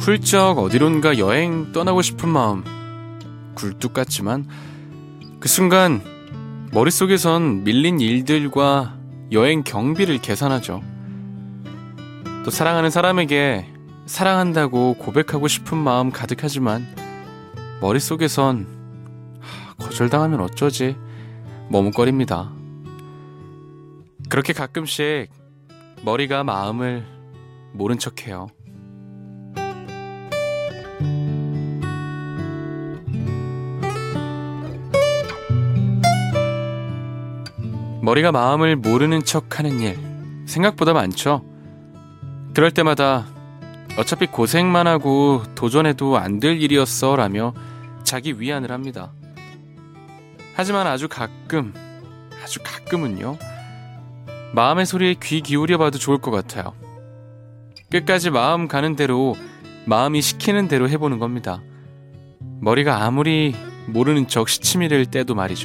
훌쩍 어디론가 여행 떠나고 싶은 마음 굴뚝 같지만 그 순간 머릿속에선 밀린 일들과 여행 경비를 계산하죠. 또 사랑하는 사람에게 사랑한다고 고백하고 싶은 마음 가득하지만 머릿속에선 거절당하면 어쩌지 머뭇거립니다. 그렇게 가끔씩 머리가 마음을 모른 척해요. 머리가 마음을 모르는 척하는 일 생각보다 많죠. 그럴 때마다 어차피 고생만 하고 도전해도 안 될 일이었어 라며 자기 위안을 합니다. 하지만 아주 가끔은요, 마음의 소리에 귀 기울여 봐도 좋을 것 같아요. 끝까지 마음 가는 대로, 마음이 시키는 대로 해보는 겁니다. 머리가 아무리 모르는 척 시치미를 떼도 말이죠.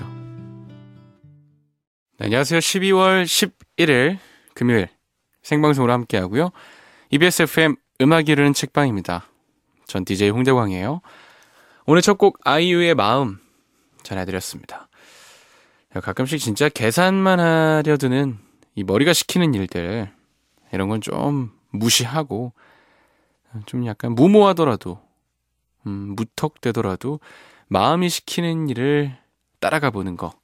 네, 안녕하세요. 12월 11일 금요일 생방송으로 함께하고요. EBS FM 음악이 흐르는 책방입니다. 전 DJ 홍대광이에요. 오늘 첫 곡 아이유의 마음 전해드렸습니다. 가끔씩 진짜 계산만 하려 드는 이 머리가 시키는 일들, 이런 건 좀 무시하고 좀 약간 무모하더라도 무턱대더라도 마음이 시키는 일을 따라가 보는 거,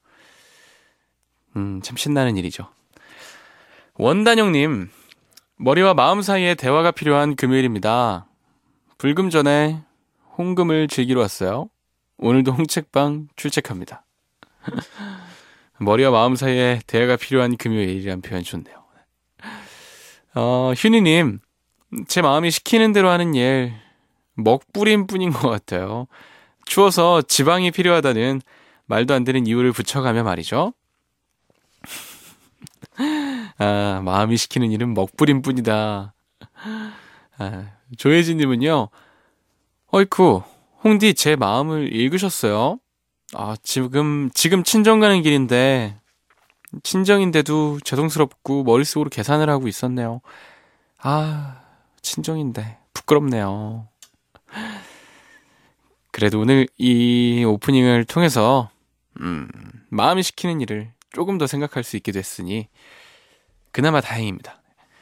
참 신나는 일이죠. 원단영님, 머리와 마음 사이에 대화가 필요한 금요일입니다. 불금 전에 홍금을 즐기러 왔어요. 오늘도 홍책방 출첵합니다. 머리와 마음 사이에 대화가 필요한 금요일이란 표현 좋네요. 휴니님, 제 마음이 시키는 대로 하는 일 먹부림 뿐인 것 같아요. 추워서 지방이 필요하다는 말도 안 되는 이유를 붙여가며 말이죠. 마음이 시키는 일은 먹부림 뿐이다. 조혜진님은요, 어이쿠, 홍디 제 마음을 읽으셨어요? 지금 친정 가는 길인데, 친정인데도 죄송스럽고 머릿속으로 계산을 하고 있었네요. 친정인데 부끄럽네요. 그래도 오늘 이 오프닝을 통해서 마음이 시키는 일을 조금 더 생각할 수 있게 됐으니 그나마 다행입니다.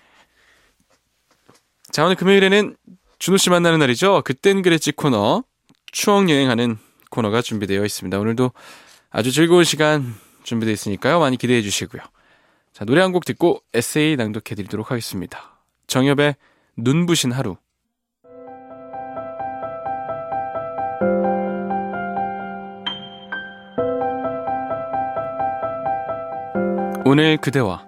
자, 오늘 금요일에는 준호씨 만나는 날이죠. 그땐 그랬지 코너, 추억 여행하는 코너가 준비되어 있습니다. 오늘도 아주 즐거운 시간 준비되어 있으니까요. 많이 기대해 주시고요. 자, 노래 한 곡 듣고 에세이 낭독해 드리도록 하겠습니다. 정엽의 눈부신 하루. 오늘 그대와.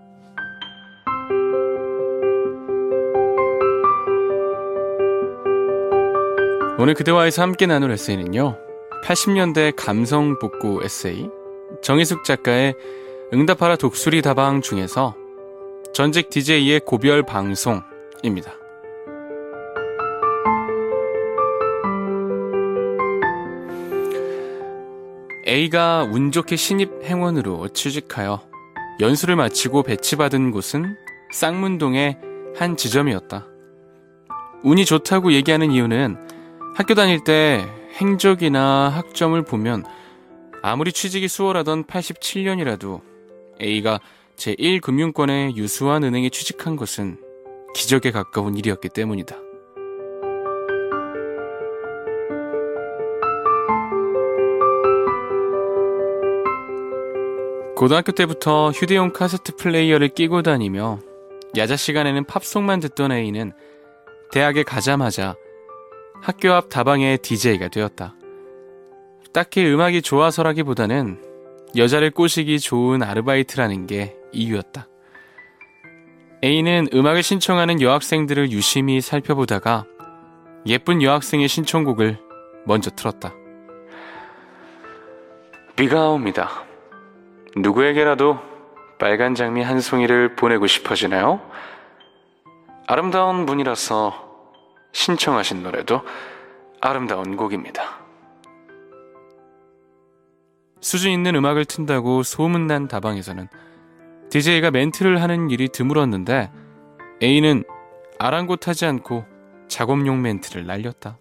오늘 그대와에서 함께 나눌 에세이는요, 80년대 감성 복고 에세이 정희숙 작가의 응답하라 독수리 다방 중에서 전직 DJ의 고별 방송입니다. A가 운 좋게 신입 행원으로 취직하여 연수를 마치고 배치받은 곳은 쌍문동의 한 지점이었다. 운이 좋다고 얘기하는 이유는 학교 다닐 때 행적이나 학점을 보면 아무리 취직이 수월하던 87년이라도 A가 제1금융권의 유수한 은행에 취직한 것은 기적에 가까운 일이었기 때문이다. 고등학교 때부터 휴대용 카세트 플레이어를 끼고 다니며 야자 시간에는 팝송만 듣던 A는 대학에 가자마자 학교 앞 다방의 DJ가 되었다. 딱히 음악이 좋아서라기보다는 여자를 꼬시기 좋은 아르바이트라는 게 이유였다. A는 음악을 신청하는 여학생들을 유심히 살펴보다가 예쁜 여학생의 신청곡을 먼저 틀었다. 비가 옵니다. 누구에게라도 빨간 장미 한 송이를 보내고 싶어지나요? 아름다운 분이라서 신청하신 노래도 아름다운 곡입니다. 수준 있는 음악을 튼다고 소문난 다방에서는 DJ가 멘트를 하는 일이 드물었는데 A는 아랑곳하지 않고 작업용 멘트를 날렸다.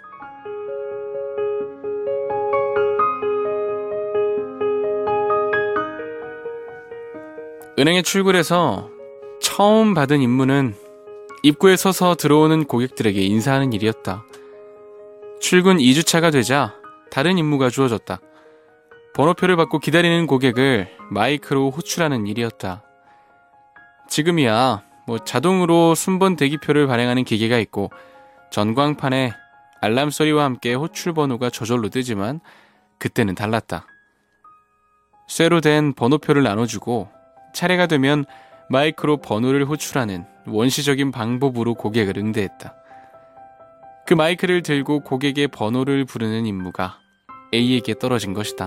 은행에 출근해서 처음 받은 임무는 입구에 서서 들어오는 고객들에게 인사하는 일이었다. 출근 2주차가 되자 다른 임무가 주어졌다. 번호표를 받고 기다리는 고객을 마이크로 호출하는 일이었다. 지금이야 자동으로 순번 대기표를 발행하는 기계가 있고 전광판에 알람 소리와 함께 호출 번호가 저절로 뜨지만 그때는 달랐다. 쇠로 된 번호표를 나눠주고 차례가 되면 마이크로 번호를 호출하는 원시적인 방법으로 고객을 응대했다. 그 마이크를 들고 고객의 번호를 부르는 임무가 A에게 떨어진 것이다.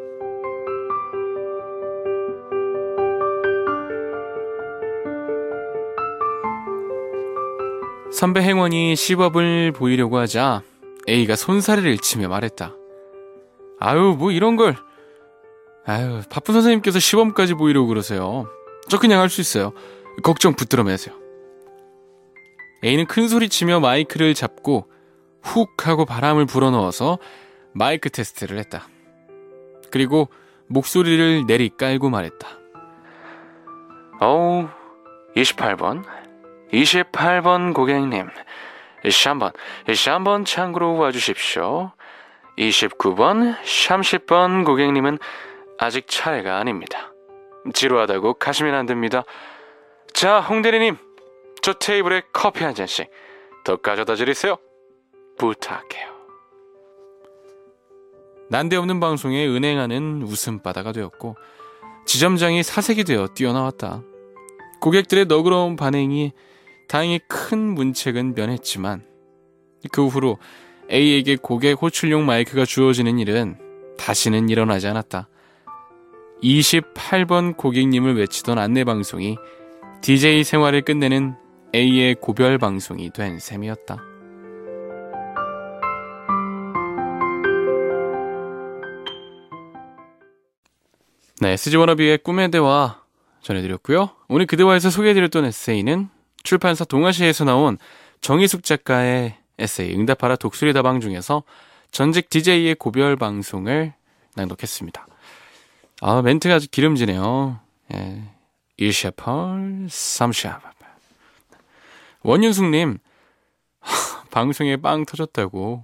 선배 행원이 시범을 보이려고 하자 A가 손사래를 치며 말했다. 아유, 이런 걸. 아유, 바쁜 선생님께서 시범까지 보이려고 그러세요. 저 그냥 할 수 있어요. 걱정 붙들어 매세요. A는 큰 소리 치며 마이크를 잡고 훅 하고 바람을 불어넣어서 마이크 테스트를 했다. 그리고 목소리를 내리 깔고 말했다. 28번 고객님, 샴번 창구로 와주십시오. 29번, 30번 고객님은 아직 차례가 아닙니다. 지루하다고 가시면 안 됩니다. 자, 홍대리님, 저 테이블에 커피 한 잔씩 더 가져다 드리세요. 부탁해요. 난데없는 방송에 은행하는 웃음바다가 되었고 지점장이 사색이 되어 뛰어나왔다. 고객들의 너그러운 반응이 다행히 큰 문책은 면했지만 그 후로 A에게 고객 호출용 마이크가 주어지는 일은 다시는 일어나지 않았다. 28번 고객님을 외치던 안내방송이 DJ 생활을 끝내는 A의 고별 방송이 된 셈이었다. 네, SG워너비의 꿈의 대화 전해드렸고요. 오늘 그 대화에서 소개해드렸던 에세이는 출판사 동아시아에서 나온 정희숙 작가의 에세이 응답하라 독수리 다방 중에서 전직 DJ의 고별 방송을 낭독했습니다. 아, 멘트가 아주 기름지네요. 예. 1샤펄, 3샤. 원윤숙님, 방송에 빵 터졌다고.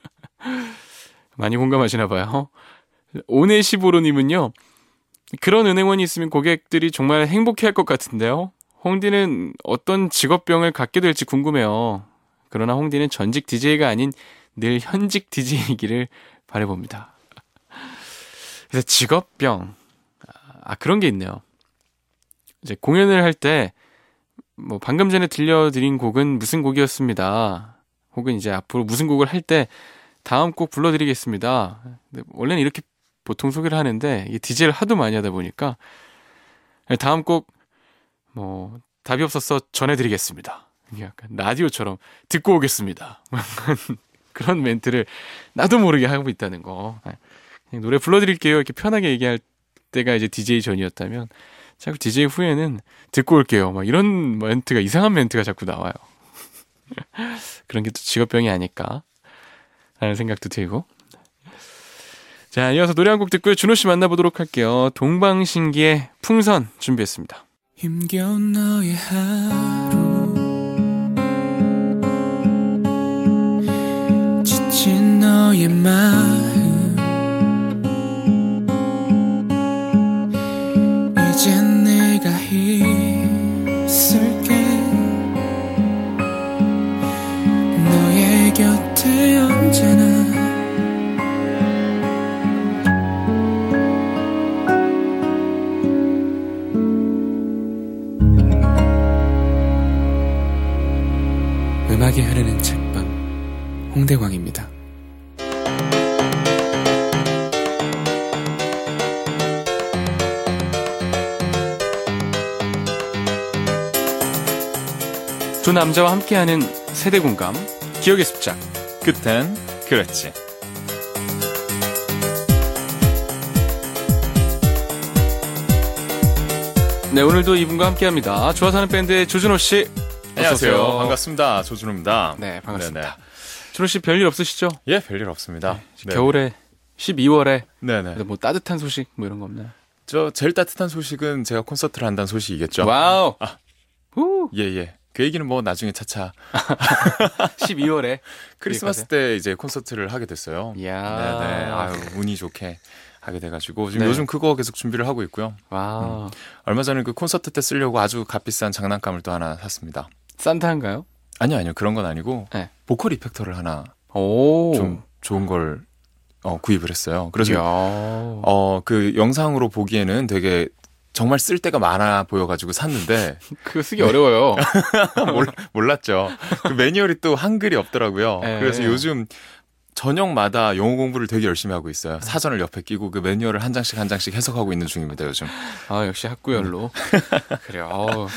많이 공감하시나봐요. 오네시보로님은요, 그런 은행원이 있으면 고객들이 정말 행복해할 것 같은데요. 홍디는 어떤 직업병을 갖게 될지 궁금해요. 그러나 홍디는 전직 DJ가 아닌 늘 현직 DJ이기를 바라봅니다. 그래서 직업병, 그런 게 있네요. 이제 공연을 할 때 방금 전에 들려드린 곡은 무슨 곡이었습니다. 혹은 이제 앞으로 무슨 곡을 할 때 다음 곡 불러드리겠습니다. 근데 원래는 이렇게 보통 소개를 하는데 이게 DJ를 하도 많이 하다 보니까 다음 곡 답이 없어서 전해드리겠습니다. 약간 라디오처럼 듣고 오겠습니다. 그런 멘트를 나도 모르게 하고 있다는 거. 그냥 노래 불러드릴게요. 이렇게 편하게 얘기할 때가 이제 DJ 전이었다면 자꾸 DJ 후에는 듣고 올게요. 이런 멘트가, 이상한 멘트가 자꾸 나와요. 그런 게 또 직업병이 아닐까 라는 생각도 들고. 자, 이어서 노래 한 곡 듣고요. 준호 씨 만나보도록 할게요. 동방신기의 풍선 준비했습니다. 힘겨운 너의 하루, 지친 너의 마음, 이젠 내가 있을게. 너의 곁에 언제나. 음악이 흐르는 책방 홍대광입니다. 두 남자와 함께하는 세대 공감, 기억의 습작, 그땐 그랬지. 네, 오늘도 이분과 함께합니다. 좋아서 하는 밴드의 조준호 씨. 안녕하세요. 어서오세요. 반갑습니다. 조준호입니다. 네, 반갑습니다. 네네. 준호 씨 별일 없으시죠? 예, 별일 없습니다. 네. 겨울에 12월에 네네. 뭐 따뜻한 소식 뭐 이런 거 없나요? 저 제일 따뜻한 소식은 제가 콘서트를 한다는 소식이겠죠. 와우. 후. 예. 그 얘기는 뭐 나중에 차차 12월에 크리스마스 때 이제 콘서트를 하게 됐어요. 이야. 네네. 아유, 운이 좋게 하게 돼가지고 지금 네. 요즘 그거 계속 준비를 하고 있고요. 와. 얼마 전에 그 콘서트 때 쓰려고 아주 값비싼 장난감을 또 하나 샀습니다. 산타인가요? 아니요. 그런 건 아니고 네. 보컬 이펙터를 하나 오. 좀 좋은 걸 구입을 했어요. 그래서 이야. 그 영상으로 보기에는 되게 정말 쓸 데가 많아 보여가지고 샀는데 그거 쓰기 어려워요. 몰랐죠. 그 매뉴얼이 또 한글이 없더라고요. 네. 그래서 요즘 저녁마다 영어 공부를 되게 열심히 하고 있어요. 사전을 옆에 끼고 그 매뉴얼을 한 장씩 해석하고 있는 중입니다, 요즘. 아, 역시 학구열로. 그래요.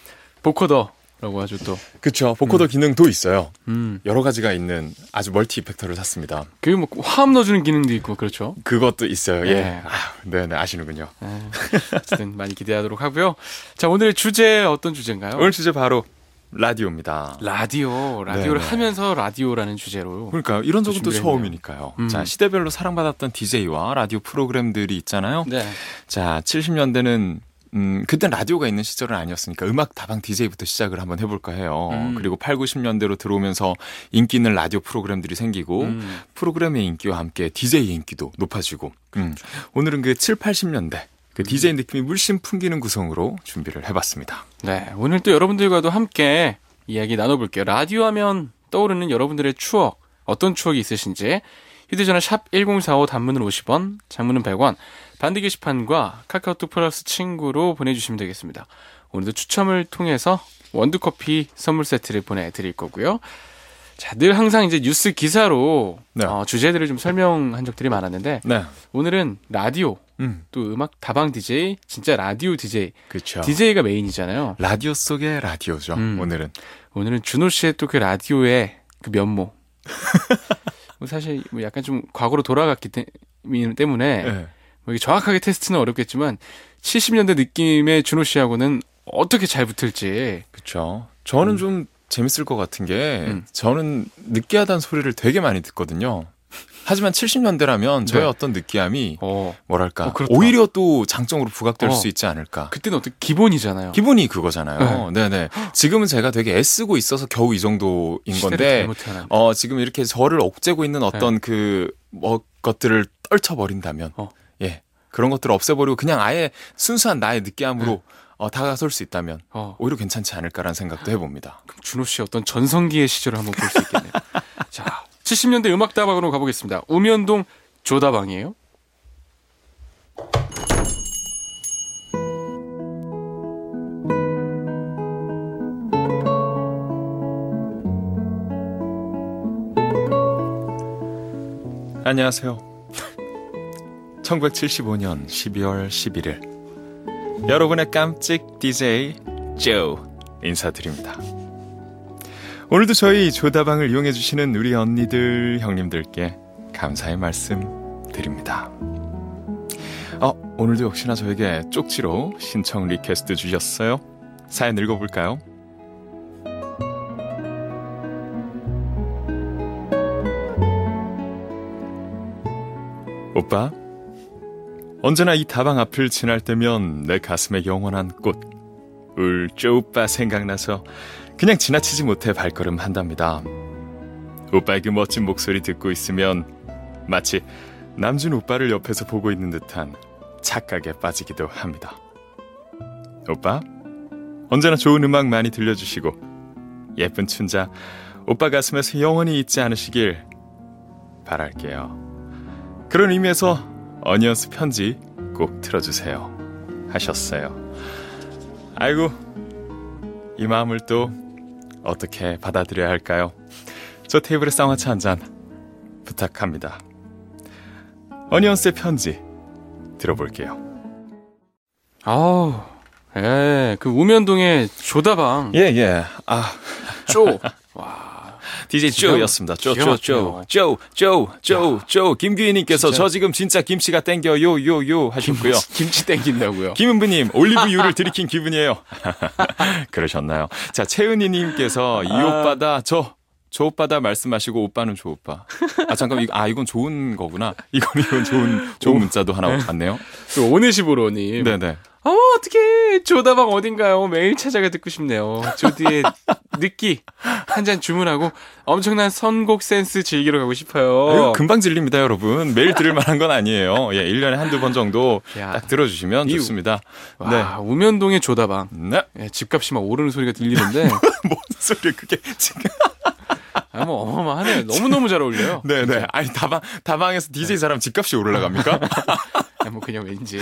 보코더라고 하죠, 또. 그렇죠. 보코더 기능도 있어요. 음. 여러 가지가 있는 아주 멀티 이펙터를 샀습니다. 그게 뭐 화음 넣어주는 기능도 있고, 그렇죠. 그것도 있어요. 예. 네. 네네, 아시는군요. 어쨌든 많이 기대하도록 하고요. 자, 오늘의 주제 어떤 주제인가요? 오늘 주제 바로 라디오입니다. 라디오를 네네. 하면서 라디오라는 주제로. 그러니까 이런 적은 또 준비했네요. 처음이니까요. 자, 시대별로 사랑받았던 DJ와 라디오 프로그램들이 있잖아요. 네. 자, 70년대는 그땐 라디오가 있는 시절은 아니었으니까 음악 다방 DJ부터 시작을 한번 해볼까 해요. 그리고 8, 90년대로 들어오면서 인기 있는 라디오 프로그램들이 생기고 프로그램의 인기와 함께 DJ의 인기도 높아지고 오늘은 그 7, 80년대 그 DJ 느낌이 물씬 풍기는 구성으로 준비를 해봤습니다. 네. 오늘 또 여러분들과도 함께 이야기 나눠볼게요. 라디오 하면 떠오르는 여러분들의 추억, 어떤 추억이 있으신지 휴대전화 샵 1045 단문은 50원, 장문은 100원, 반드 게시판과 카카오톡 플러스 친구로 보내주시면 되겠습니다. 오늘도 추첨을 통해서 원두커피 선물 세트를 보내드릴 거고요. 자, 늘 항상 이제 뉴스 기사로 네. 주제들을 좀 설명한 적들이 많았는데 네. 오늘은 라디오, 또 음악 다방 DJ, 진짜 라디오 DJ, 그렇죠. DJ가 메인이잖아요. 라디오 속의 라디오죠. 오늘은 준호 씨의 또 그 라디오의 그 면모. 뭐 사실 뭐 약간 좀 과거로 돌아갔기 때문에 네. 뭐 이게 정확하게 테스트는 어렵겠지만 70년대 느낌의 준호 씨하고는 어떻게 잘 붙을지. 그렇죠. 저는 좀 재밌을 것 같은 게 저는 느끼하다는 소리를 되게 많이 듣거든요. 하지만 70년대라면 저의 네. 어떤 느끼함이 뭐랄까 그렇다. 오히려 또 장점으로 부각될 수 있지 않을까. 그때는 어떤 기본이잖아요. 기본이 그거잖아요. 네네. 지금은 제가 되게 애쓰고 있어서 겨우 이 정도인 건데 지금 이렇게 저를 옥죄고 있는 어떤 것들을 떨쳐버린다면 예 그런 것들을 없애버리고 그냥 아예 순수한 나의 느끼함으로 다가설 수 있다면 오히려 괜찮지 않을까라는 생각도 해봅니다. 그럼 준호 씨 어떤 전성기의 시절을 한번 볼 수 있겠네요. 자, 70년대 음악 다방으로 가보겠습니다. 우면동 조다방이에요. 안녕하세요. 1975년 12월 11일 여러분의 깜찍 DJ 조 인사드립니다. 오늘도 저희 조다방을 이용해주시는 우리 언니들, 형님들께 감사의 말씀 드립니다. 오늘도 역시나 저에게 쪽지로 신청 리퀘스트 주셨어요. 사연 읽어볼까요? 오빠, 언제나 이 다방 앞을 지날 때면 내 가슴에 영원한 꽃, 울조 오빠 생각나서 그냥 지나치지 못해 발걸음한답니다. 오빠의 그 멋진 목소리 듣고 있으면 마치 남준 오빠를 옆에서 보고 있는 듯한 착각에 빠지기도 합니다. 오빠, 언제나 좋은 음악 많이 들려주시고 예쁜 춘자 오빠 가슴에서 영원히 잊지 않으시길 바랄게요. 그런 의미에서 어니언스 편지 꼭 틀어주세요 하셨어요. 아이고, 이 마음을 또 어떻게 받아들여야 할까요? 저 테이블에 쌍화차 한 잔 부탁합니다. 어니언스의 편지 들어볼게요. 그 우면동의 조다방. 예. 쪼. 와. DJ 쪼였습니다. 쪼. 김규희님께서 저 지금 진짜 김치가 땡겨요, 요 하셨고요. 김치 땡긴다고요? 김은부님, 올리브유를 들이킨 기분이에요. 그러셨나요? 자, 채은이님께서 이 오빠다, 저 오빠다 말씀하시고 오빠는 조 오빠. 잠깐 이건 좋은 거구나. 이건 좋은 문자도 하나 왔네요. 오네시보로님. 네네. 어떡해. 조다방 어딘가요? 매일 찾아가 듣고 싶네요. 조디의 느끼 한 잔 주문하고 엄청난 선곡 센스 즐기러 가고 싶어요. 아유, 금방 질립니다, 여러분. 매일 들을 만한 건 아니에요. 예, 1년에 한두 번 정도 딱 들어주시면 좋습니다. 네. 우면동의 조다방. 네. 예, 집값이 막 오르는 소리가 들리는데. 뭔 소리야, 그게 지금. 뭐 어마어마하네요. 너무너무 잘 어울려요. 네네. 아니, 다방에서 DJ 사람 집값이 올라갑니까? 뭐 그냥 왠지.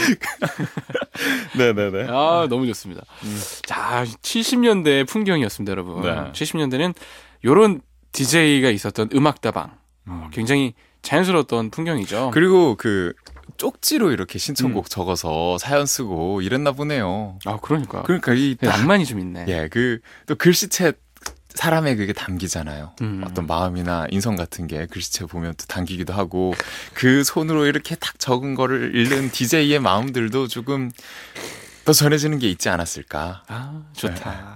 네네네. 너무 좋습니다. 자, 70년대 풍경이었습니다, 여러분. 네. 70년대는 요런 DJ가 있었던 음악다방. 굉장히 자연스러웠던 풍경이죠. 그리고 쪽지로 이렇게 신청곡 적어서 사연 쓰고 이랬나 보네요. 그러니까 이 낭만이 좀 있네. 예, 또 글씨체 사람의 그게 담기잖아요. 어떤 마음이나 인성 같은 게 글씨체 보면 또 담기기도 하고 그 손으로 이렇게 딱 적은 거를 읽는 DJ의 마음들도 조금 더 전해지는 게 있지 않았을까. 좋다.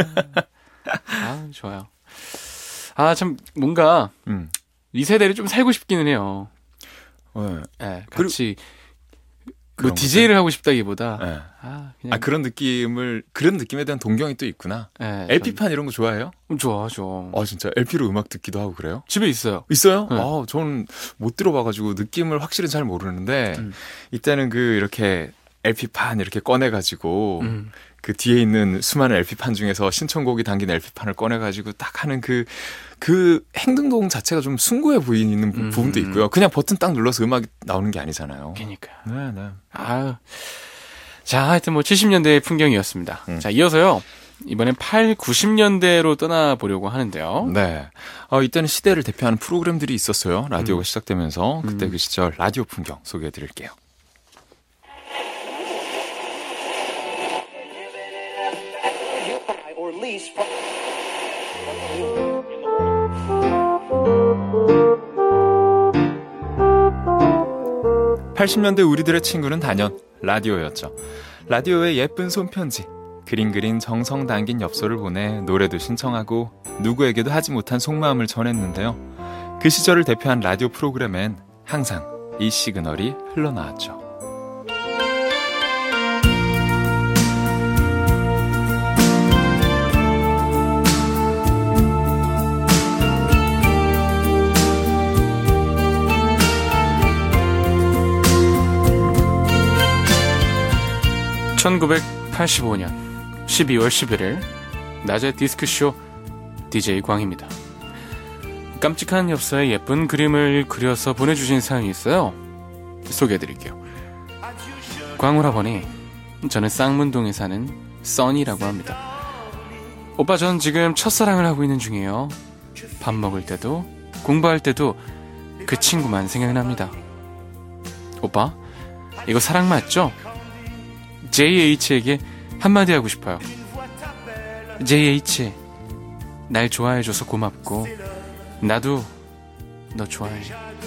좋아요. 참 뭔가 이 세대를 좀 살고 싶기는 해요. 네, 같이 뭐 DJ를 하고 싶다기보다 그냥 그런 느낌에 대한 동경이 또 있구나. 네, LP판 이런 거 좋아해요? 좋아. 진짜 LP로 음악 듣기도 하고 그래요? 집에 있어요. 있어요? 네. 저는 못 들어봐가지고 느낌을 확실히 잘 모르는데 이때는 이렇게 LP판 이렇게 꺼내가지고 그 뒤에 있는 수많은 LP판 중에서 신청곡이 담긴 LP판을 꺼내가지고 딱 하는 그 행동 자체가 좀 숭고해 보이는 부분도 있고요. 그냥 버튼 딱 눌러서 음악이 나오는 게 아니잖아요. 그러니까요. 네. 자, 하여튼 70년대의 풍경이었습니다. 자, 이어서요. 이번엔 90년대로 떠나보려고 하는데요. 네. 이때는 시대를 대표하는 프로그램들이 있었어요. 라디오가 시작되면서 그때 그 시절 라디오 풍경 소개해드릴게요. (80년대) 우리들의 친구는 단연 라디오였죠. 라디오에 예쁜 손편지, 그림 그린 정성 담긴 엽서를 보내 노래도 신청하고 누구에게도 하지 못한 속마음을 전했는데요. 그 시절을 대표한 라디오 프로그램엔 항상 이 시그널이 흘러나왔죠. (1985년 12월 11일) 낮의 디스크쇼 DJ 광입니다. 깜찍한 엽서에 예쁜 그림을 그려서 보내주신 사연이 있어요. 소개해드릴게요. 광오라버니, 저는 쌍문동에 사는 써니라고 합니다. 오빠, 전 지금 첫사랑을 하고 있는 중이에요. 밥 먹을 때도 공부할 때도 그 친구만 생각납니다. 오빠, 이거 사랑 맞죠? JH에게 한마디 하고 싶어요. JH, 날 좋아해줘서 고맙고 나도 너 좋아해.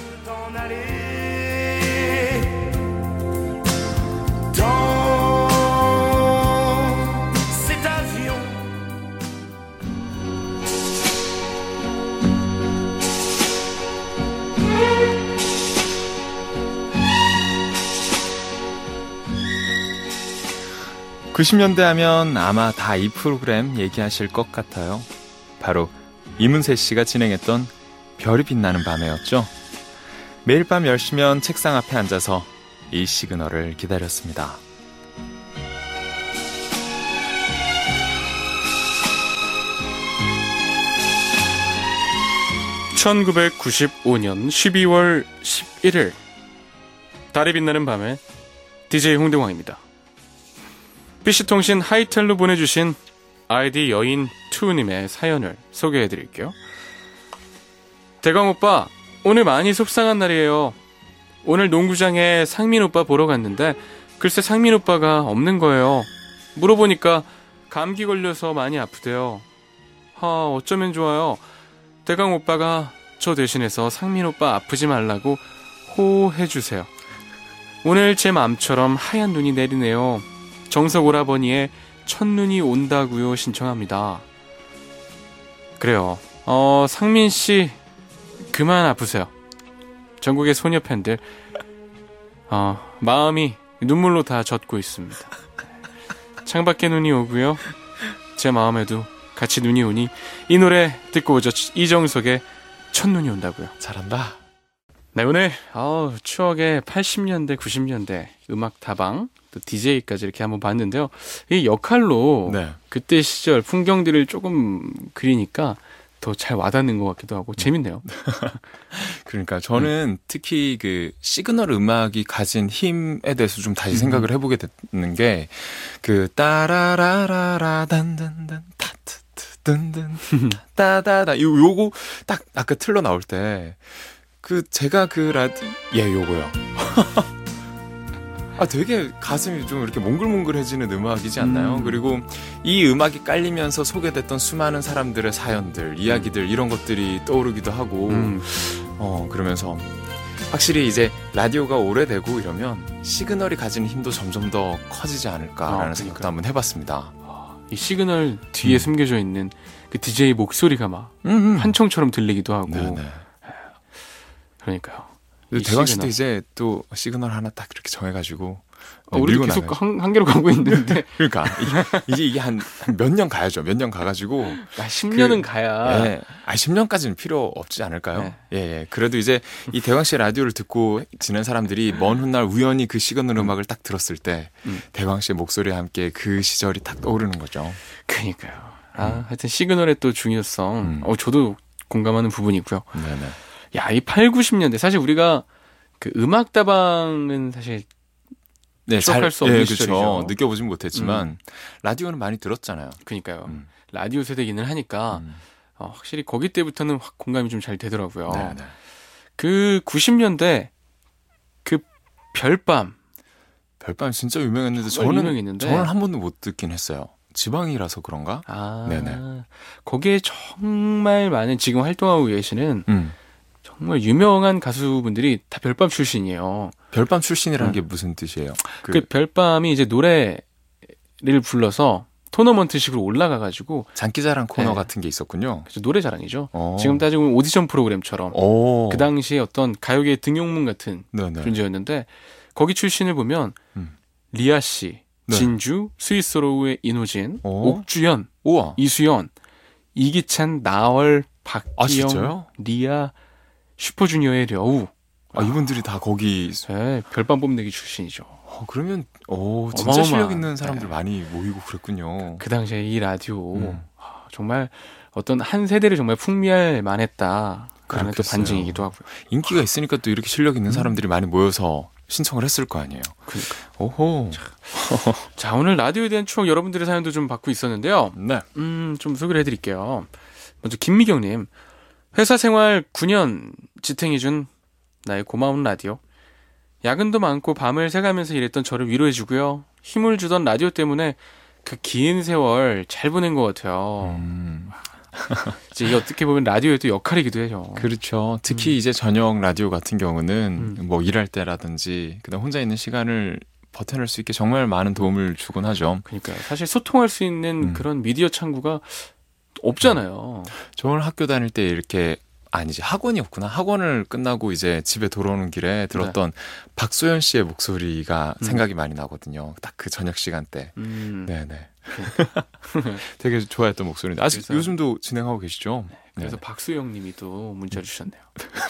(90년대) 하면 아마 다 이 프로그램 얘기하실 것 같아요. 바로 이문세 씨가 진행했던 별이 빛나는 밤에였죠. 매일 밤 10시면 책상 앞에 앉아서 이 시그널을 기다렸습니다. (1995년 12월 11일) 달이 빛나는 밤에 DJ 홍대광입니다. PC통신 하이텔로 보내주신 아이디 여인2님의 사연을 소개해드릴게요. 대광 오빠, 오늘 많이 속상한 날이에요. 오늘 농구장에 상민 오빠 보러 갔는데 글쎄 상민 오빠가 없는 거예요. 물어보니까 감기 걸려서 많이 아프대요. 어쩌면 좋아요. 대강 오빠가 저 대신해서 상민 오빠 아프지 말라고 호해주세요. 오늘 제 맘처럼 하얀 눈이 내리네요. 정석 오라버니의 첫눈이 온다고요 신청합니다. 그래요. 상민씨 그만 아프세요. 전국의 소녀 팬들 마음이 눈물로 다 젖고 있습니다. 창밖에 눈이 오고요. 제 마음에도 같이 눈이 오니 이 노래 듣고 오죠. 이정석의 첫눈이 온다고요. 잘한다. 네, 오늘 추억의 80년대 90년대 음악 다방 또 DJ까지 이렇게 한번 봤는데요. 이 역할로 네. 그때 시절 풍경들을 조금 그리니까 더 잘 와닿는 것 같기도 하고 재밌네요. 그러니까 저는 특히 그 시그널 음악이 가진 힘에 대해서 좀 다시 생각을 해보게 되는 게 그 따라라라라 단단단 타트트든든 따다다 요거 딱 아까 틀러 나올 때 그 제가 그 요거요. 되게 가슴이 좀 이렇게 몽글몽글해지는 음악이지 않나요? 그리고 이 음악이 깔리면서 소개됐던 수많은 사람들의 사연들, 이야기들 이런 것들이 떠오르기도 하고 그러면서 확실히 이제 라디오가 오래되고 이러면 시그널이 가지는 힘도 점점 더 커지지 않을까라는 생각도 한번 해봤습니다. 이 시그널 뒤에 숨겨져 있는 그 DJ 목소리가 막 환청처럼 들리기도 하고. 네네. 그러니까요. 대광 씨도 이제 또 시그널 하나 딱 이렇게 정해가지고 우리도 계속 한 개로 가고 있는데 그러니까 이게 한 몇 년 가야죠. 몇 년 가가지고 10년은 가야. 네. 10년까지는 필요 없지 않을까요? 네. 예. 그래도 이제 이 대광 씨의 라디오를 듣고 지낸 사람들이 먼 훗날 우연히 그 시그널 음악을 딱 들었을 때 대광 씨의 목소리와 함께 그 시절이 딱 떠오르는 거죠. 그러니까요. 하여튼 시그널의 또 중요성. 저도 공감하는 부분이고요. 네네. 야, 이 8, 90년대 사실 우리가 그 음악 다방은 사실 추억할 수 없는 시절이죠. 그렇죠. 느껴보진 못했지만 라디오는 많이 들었잖아요. 그러니까요. 라디오 세대이기는 하니까 확실히 거기 때부터는 확 공감이 좀 잘 되더라고요. 네네. 그 90년대 그 별밤 진짜 유명했는데 저는 한 번도 못 듣긴 했어요. 지방이라서 그런가? 네네. 거기에 정말 많은 지금 활동하고 계시는 정말 유명한 가수분들이 다 별밤 출신이에요. 별밤 출신이라는 게 무슨 뜻이에요? 그 별밤이 이제 노래를 불러서 토너먼트식으로 올라가가지고 장기자랑 코너 같은 게 있었군요. 그래서 노래자랑이죠. 지금 따지면 오디션 프로그램처럼 그 당시에 어떤 가요계의 등용문 같은 존재였는데 거기 출신을 보면 리아 씨, 진주, 스위스로우의 이노진, 옥주연, 이수연, 이기찬, 나얼, 박기영, 리아, 슈퍼주니어의 려우. 이분들이 다 거기 별밤 뽐내기 출신이죠. 그러면 진짜 실력 있는 사람들 많이 모이고 그랬군요. 그 당시에 이 라디오 정말 어떤 한 세대를 정말 풍미할 만했다라는 또 반증이기도 하고요. 인기가 있으니까 또 이렇게 실력 있는 사람들이 많이 모여서 신청을 했을 거 아니에요. 그러니까. 오호. 자, 오늘 라디오에 대한 추억 여러분들의 사연도 좀 받고 있었는데요. 네. 좀 소개를 해드릴게요. 먼저 김미경님. 회사 생활 9년 지탱해준 나의 고마운 라디오. 야근도 많고 밤을 새가면서 일했던 저를 위로해주고요. 힘을 주던 라디오 때문에 그 긴 세월 잘 보낸 것 같아요. 이게 어떻게 보면 라디오의 또 역할이기도 해요. 그렇죠. 특히 이제 저녁 라디오 같은 경우는 뭐 일할 때라든지 그다음 혼자 있는 시간을 버텨낼 수 있게 정말 많은 도움을 주곤 하죠. 그러니까 사실 소통할 수 있는 그런 미디어 창구가 없잖아요. 저는 학교 다닐 때 이렇게 학원이었구나. 학원을 끝나고 이제 집에 돌아오는 길에 들었던 박소연 씨의 목소리가 생각이 많이 나거든요. 딱 그 저녁 시간 때. 네네. 되게 좋아했던 목소리인데 아직 요즘도 진행하고 계시죠? 네, 그래서 박수영 님이 또 문자 주셨네요.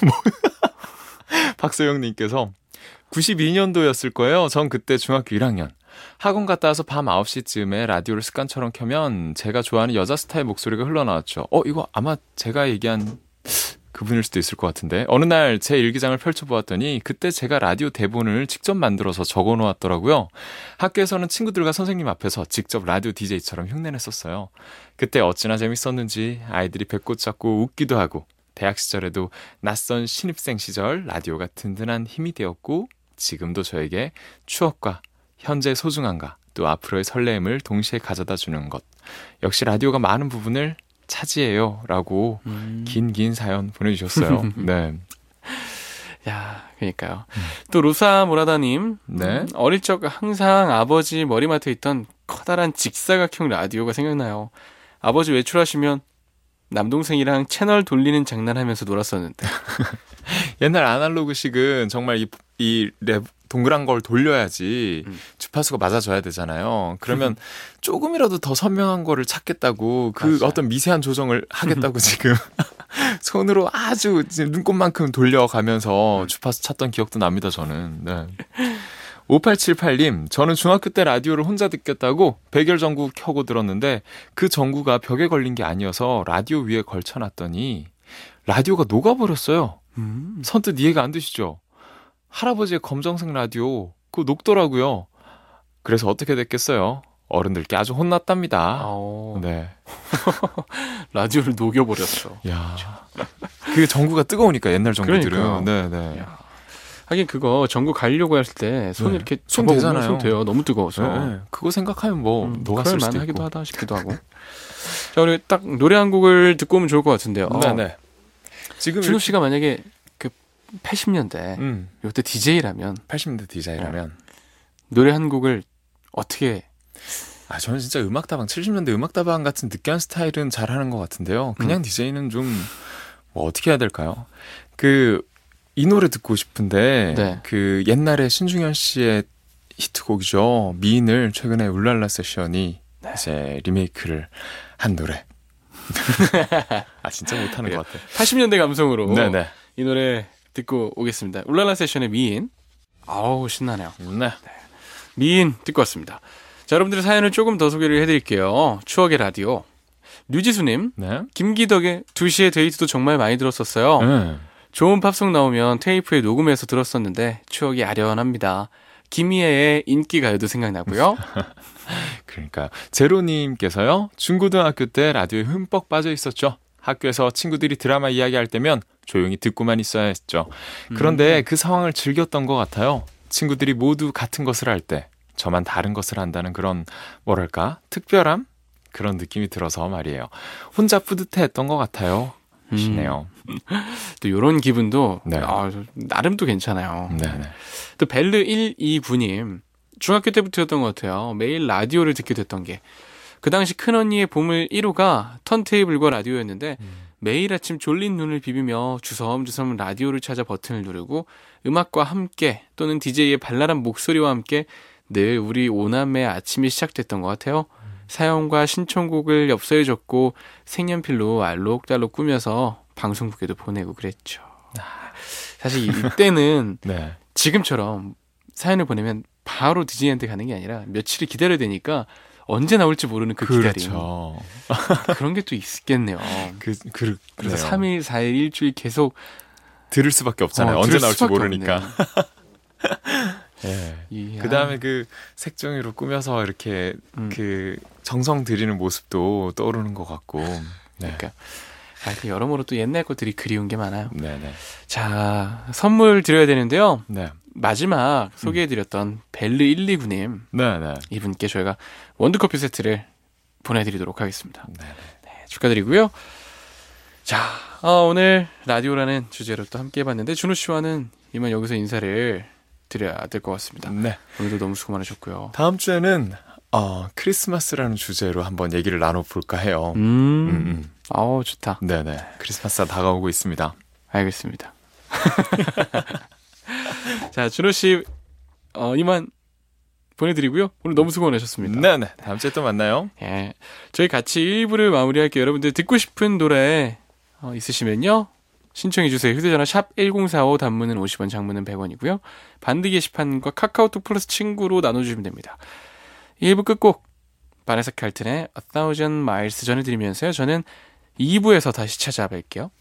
박소영 님께서 92년도였을 거예요. 전 그때 중학교 1학년. 학원 갔다 와서 밤 9시쯤에 라디오를 습관처럼 켜면 제가 좋아하는 여자 스타의 목소리가 흘러나왔죠. 이거 아마 제가 얘기한 그분일 수도 있을 것 같은데 어느 날 제 일기장을 펼쳐보았더니 그때 제가 라디오 대본을 직접 만들어서 적어놓았더라고요. 학교에서는 친구들과 선생님 앞에서 직접 라디오 DJ처럼 흉내냈었어요. 그때 어찌나 재밌었는지 아이들이 배꼽 잡고 웃기도 하고 대학 시절에도 낯선 신입생 시절 라디오가 든든한 힘이 되었고 지금도 저에게 추억과 현재의 소중함과 또 앞으로의 설렘을 동시에 가져다 주는 것. 역시 라디오가 많은 부분을 차지해요. 라고 긴 사연 보내주셨어요. 네. 야, 그러니까요. 또 루사 모라다님, 네. 어릴 적 항상 아버지 머리맡에 있던 커다란 직사각형 라디오가 생각나요. 아버지 외출하시면 남동생이랑 채널 돌리는 장난하면서 놀았었는데. 옛날 아날로그식은 정말 동그란 걸 돌려야지 주파수가 맞아줘야 되잖아요. 그러면 조금이라도 더 선명한 거를 찾겠다고 그 맞아. 어떤 미세한 조정을 하겠다고 지금 손으로 아주 눈곱만큼 돌려가면서 주파수 찾던 기억도 납니다, 저는. 네. 5878님, 저는 중학교 때 라디오를 혼자 듣겠다고 백열 전구 켜고 들었는데 그 전구가 벽에 걸린 게 아니어서 라디오 위에 걸쳐놨더니 라디오가 녹아버렸어요. 선뜻 이해가 안 되시죠? 할아버지의 검정색 라디오 그거 녹더라고요. 그래서 어떻게 됐겠어요? 어른들께 아주 혼났답니다. 네. 라디오를 녹여버렸어. 야, 그 전구가 뜨거우니까 옛날 전구들은. 네네. 야. 하긴 그거 전구 갈려고 할 때 손 이렇게 손 잡아보면 되잖아요. 손 돼요. 너무 뜨거워서. 네. 그거 생각하면 뭐 녹았을 수도 하기도 있고. 하다 싶기도 하고. 자, 우리 딱 노래 한 곡을 듣고 오면 좋을 것 같은데요. 네네. 지금 준호 씨가 만약에 그 80년대 요때 DJ라면 80년대 DJ라면 노래 한 곡을 어떻게? 저는 진짜 음악다방 70년대 음악다방 같은 느끼한 스타일은 잘하는 것 같은데요. 그냥 DJ는 좀 뭐 어떻게 해야 될까요? 이 노래 듣고 싶은데 네. 그 옛날에 신중현 씨의 히트곡이죠. 미인을 최근에 울랄라 세션이 이제 리메이크를 한 노래. 진짜 못하는 것 같아. 80년대 감성으로 네네. 이 노래 듣고 오겠습니다. 울랄라 세션의 미인. 아우 신나네요. 네. 미인 듣고 왔습니다. 자, 여러분들의 사연을 조금 더 소개를 해드릴게요. 추억의 라디오. 류지수님, 네. 김기덕의 2시의 데이트도 정말 많이 들었었어요. 좋은 팝송 나오면 테이프에 녹음해서 들었었는데 추억이 아련합니다. 김희애의 인기가요도 생각나고요. 그러니까 제로님께서요. 중고등학교 때 라디오에 흠뻑 빠져 있었죠. 학교에서 친구들이 드라마 이야기할 때면 조용히 듣고만 있어야 했죠. 그런데 그 상황을 즐겼던 것 같아요. 친구들이 모두 같은 것을 할 때 저만 다른 것을 한다는 그런 뭐랄까 특별함? 그런 느낌이 들어서 말이에요. 혼자 뿌듯해했던 것 같아요. 하시네요. 또 이런 기분도 네. 나름 또 괜찮아요. 네네. 또 벨르129님 중학교 때부터였던 것 같아요. 매일 라디오를 듣게 됐던 게 그 당시 큰언니의 보물 1호가 턴테이블과 라디오였는데 매일 아침 졸린 눈을 비비며 주섬주섬 라디오를 찾아 버튼을 누르고 음악과 함께 또는 DJ의 발랄한 목소리와 함께 늘 우리 오남매의 아침이 시작됐던 것 같아요. 사연과 신청곡을 엽서에 적고 색연필로 알록달록 꾸며서 방송국에도 보내고 그랬죠. 사실 이때는 네. 지금처럼 사연을 보내면 바로 DJ한테 가는 게 아니라 며칠을 기다려야 되니까 언제 나올지 모르는 그 기다림. 그렇죠. 그런 게 또 있겠네요. 그래서 그래서 3일, 4일, 일주일 계속 들을 수밖에 없잖아요. 언제 들을 나올지 수밖에 모르니까. 예. 그 다음에 그 색종이로 꾸며서 이렇게 그 정성 들이는 모습도 떠오르는 것 같고. 네. 그러니까 여러모로 또 옛날 것들이 그리운 게 많아요. 네네. 자, 선물 드려야 되는데요. 네. 마지막 소개해드렸던 벨르129님. 네네. 이분께 저희가 원두커피 세트를 보내드리도록 하겠습니다. 네네. 네, 축하드리고요. 자, 오늘 라디오라는 주제로 또 함께 해봤는데 준호 씨와는 이만 여기서 인사를 드려야 될 것 같습니다. 네. 오늘도 너무 수고 많으셨고요. 다음 주에는 크리스마스라는 주제로 한번 얘기를 나눠볼까 해요. 좋다. 네네. 크리스마스가 다가오고 있습니다. 알겠습니다. 자, 준호 씨, 이만 보내드리고요. 오늘 너무 수고 많으셨습니다. 네네. 다음 주에 또 만나요. 예. 저희 같이 1부를 마무리할게요. 여러분들 듣고 싶은 노래 있으시면요. 신청해주세요. 휴대전화 샵 1045 단문은 50원, 장문은 100원이고요. 반드 게시판과 카카오톡 플러스 친구로 나눠주시면 됩니다. 1부 끝곡 바네사 칼튼의 A Thousand Miles 전해드리면서요. 저는 2부에서 다시 찾아뵐게요.